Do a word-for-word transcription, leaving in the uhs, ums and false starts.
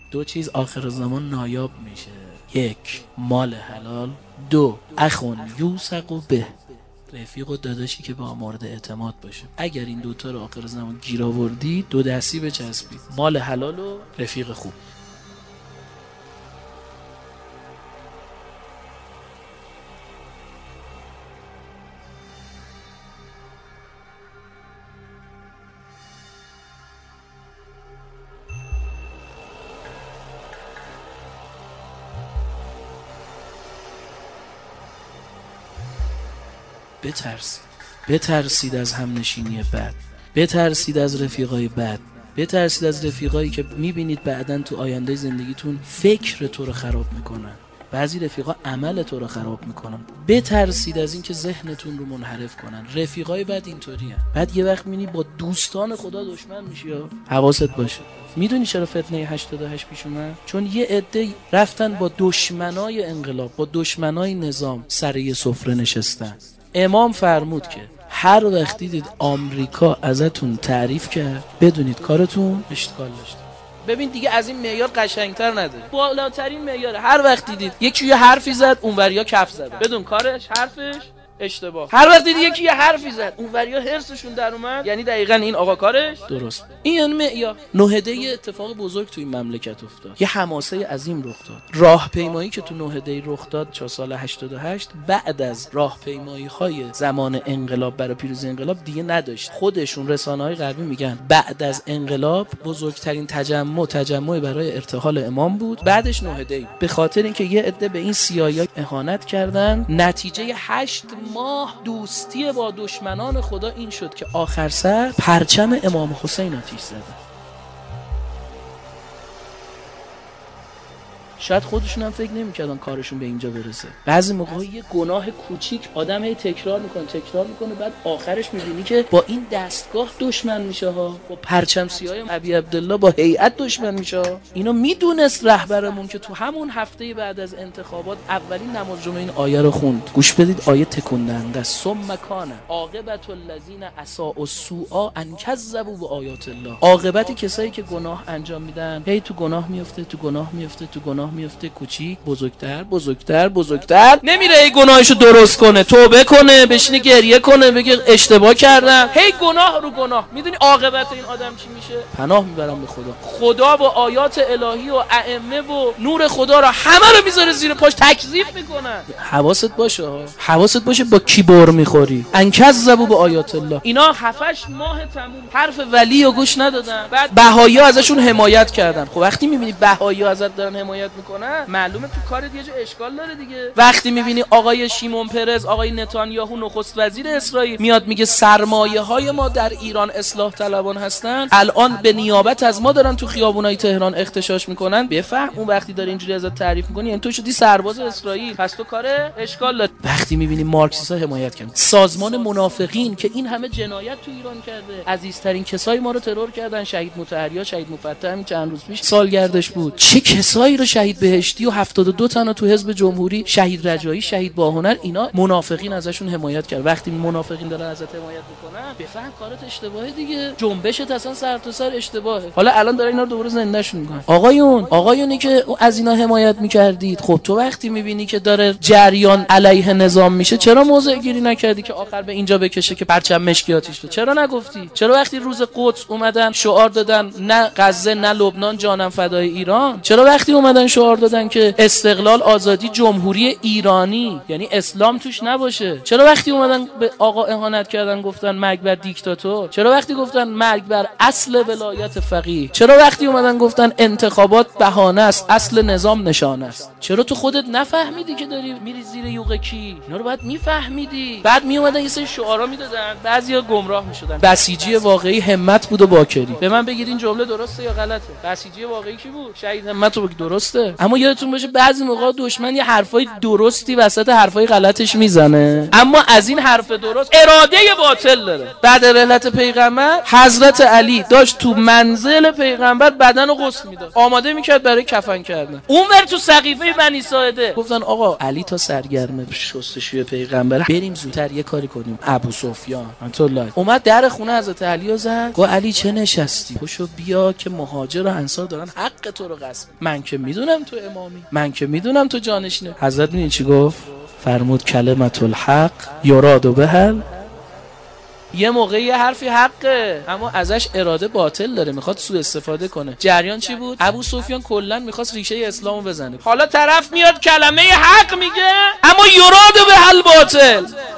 دو چیز آخر زمان نایاب میشه: یک، مال حلال. دو، اخون یوثق به، رفیق و داداشی که با مورد اعتماد باشه. اگر این دوتا رو آخر زمان گیر آوردی، دو دستی بچسبید: مال حلال و رفیق خوب. بترسید بترسید از همنشینی بد، بترسید از رفیقای بد، بترسید از رفیقایی که میبینید بعدن تو آینده زندگیتون فکر تو رو خراب میکنن. بعضی رفیقا عمل تو رو خراب میکنن. بترسید از اینکه ذهنتون رو منحرف کنن. رفیقای بد اینطوری هن. بعد یه وقت میبینی با دوستان خدا دشمن میشی. حواست باشه. میدونی چرا فتنه هشتاد و هشت پیش اومد؟ چون یه عده رفتن با دشمنای انقلاب، با دشمنای نظام سر یه سفره نشستن. امام فرمود که هر وقت دیدید آمریکا ازتون تعریف کرد، بدونید کارتون اشتغال داشت. ببین دیگه از این معیار قشنگتر نداره. بالاترین معیار. هر وقت دیدید یکی یه حرفی زد، اونوریا کف زد، بدون کارش حرفش اشتباه. هر وقت دیدی یکی یه حرفی زد، اونوریا هرسشون در اومد، یعنی دقیقاً این آقا کارش درست. این یعنی معیار. نهده یه اتفاق بزرگ تو این مملکت افتاد. یه حماسه عظیم رخ داد. راهپیمایی که تو نهده رخ داد چه سال هشتاد و هشت، بعد از راهپیمایی‌های زمان انقلاب برای پیروزی انقلاب دیگه نداشت. خودشون رسانه‌های غربی میگن بعد از انقلاب بزرگترین تجمع تجمع برای ارتحال امام بود، بعدش نهده. به خاطر اینکه یه عده به این سیایا اهانت کردن، نتیجه هشت ماه دوستی با دشمنان خدا این شد که آخر سر پرچم امام حسین آتیش زدن. شاید خودشون هم فکر نمی‌کردن کارشون به اینجا برسه. بعضی موقع‌ها یه گناه کوچیک آدم هی تکرار میکنه تکرار میکنه بعد آخرش می‌بینی که با این دستگاه دشمن میشه ها، با پرچم سیاه ابی عبدالله با هیئت دشمن میشه. اینو میدونست رهبرمون که تو همون هفته بعد از انتخابات اولین نماز جمعه این آیه رو خوند. گوش بدید، آیه تکون دهنده است. ثم کان عاقبت الذین اساءوا السوء ان کذبوا بآیات الله. عاقبت کسایی که گناه انجام میدن هی تو گناه میفته تو گناه میفته تو گناه میفته، کوچیک بزرگتر بزرگتر بزرگتر، نمیره ای گناهشو درست کنه، توبه کنه، بشینه گریه کنه، بگه اشتباه کردم، هی گناه رو گناه. میدونی عاقبت این آدم چی میشه؟ پناه میبرم به خدا. خدا با آیات الهی و ائمه و نور خدا رو همه رو میذاره زیر پاش، تکذیب میکنن. حواست باشه حواست باشه با کی بر میخوری. ان کذبوا به آیات الله. اینا هفتش ماه تموم حرف ولی رو گوش ندادن، بعد بهایی‌ها ازشون حمایت کردن. خب وقتی میبینی بهایی‌ها ازت دارن حمایت میکنن، معلومه تو کارت یه جا اشکال داره دیگه. وقتی میبینی آقای شیمون پرز، آقای نتانیاهو نخست وزیر اسرائیل میاد میگه سرمایه های ما در ایران اصلاح طلبان هستن، الان به نیابت از ما دارن تو خیابونای تهران اغتشاش میکنن، بفهم اون وقتی داره اینجوری ازت تعریف میکنی یعنی تو شدی سرباز اسرائیل، پس تو کار اشکال داره. وقتی میبینی مارکسیستا حمایت کردن، سازمان منافقین که این همه جنایت تو ایران کرده، عزیزترین کسای ما رو ترور کردن، شهید مطهری ها، شهید مفتح همین چند روز پیش سالگردش بود، چه کسایی رو شهید بهشتی و هفتاد و دو تا تو حزب جمهوری، شهید رجایی، شهید باهنر، اینا منافقین ازشون حمایت کرد. وقتی منافقین دارن ازت حمایت میکنن، بفهم کارت اشتباهه دیگه، جنبشت اصلا سر تا سر اشتباهه. حالا الان داره اینا رو دوباره زندهشون میکنن. آقایون آقایونی که از اینا حمایت میکردید، خب تو وقتی میبینی که داره جریان علیه نظام میشه، چرا موضع گیری نکردی که آخر به اینجا بکشه که پرچم مشکی آتیش بده؟ چرا نگفتی؟ چرا وقتی روز قدس اومدن شعار دادن نه غزه نه لبنان جانم فدای ایران، چرا وقتی اومدن شعار دادن که استقلال آزادی جمهوری ایرانی یعنی اسلام توش نباشه، چرا وقتی اومدن به آقا اهانت کردن گفتن مرگ بر دیکتاتور، چرا وقتی گفتن مرگ بر اصل ولایت فقیه، چرا وقتی اومدن گفتن انتخابات بهانه است اصل نظام نشانه است؟ چرا تو خودت نفهمیدی که داری میری زیر یوغ کی؟ اینا رو باید میفهمیدی. بعد می اومدن یه سری شعارا میدادن، بعضیا گمراه میشدن. بسیجی واقعی همت بود و باکری. به من بگید این جمله درسته یا غلطه؟ بسیجی واقعی کی بود؟ شهید همت. رو درسته. درسته. اما یادتون باشه بعضی موقع دشمن یه حرفای درستی وسط حرفای غلطش میزنه، اما از این حرف درست اراده باطل داره. بعد رحلت پیغمبر حضرت علی داشت تو منزل پیغمبر بدن رو غسل میداد، آماده میکرد برای کفن کردن. اونور تو سقیفه بنی ساعده گفتن آقا علی تا سرگرم شستشوی پیغمبر، بریم زودتر یه کاری کنیم. ابو سفیان الله اومد در خونه حضرت علی رو زد، گفت علی چه نشستی؟ پاشو بیا که مهاجر و انصار دارن حق تو رو غصب. من که میدونم تو امامی، من که میدونم تو جانشینه. حضرت میدونی چی گفت؟ فرمود کلمت الحق یراد بهل. یه موقع یه حرفی حقه اما ازش اراده باطل داره، میخواد سوء استفاده کنه. جریان چی بود؟ ابو سفیان کلا میخواست ریشه اسلامو بزنه. حالا طرف میاد کلمه حق میگه اما یراد بهل باطل.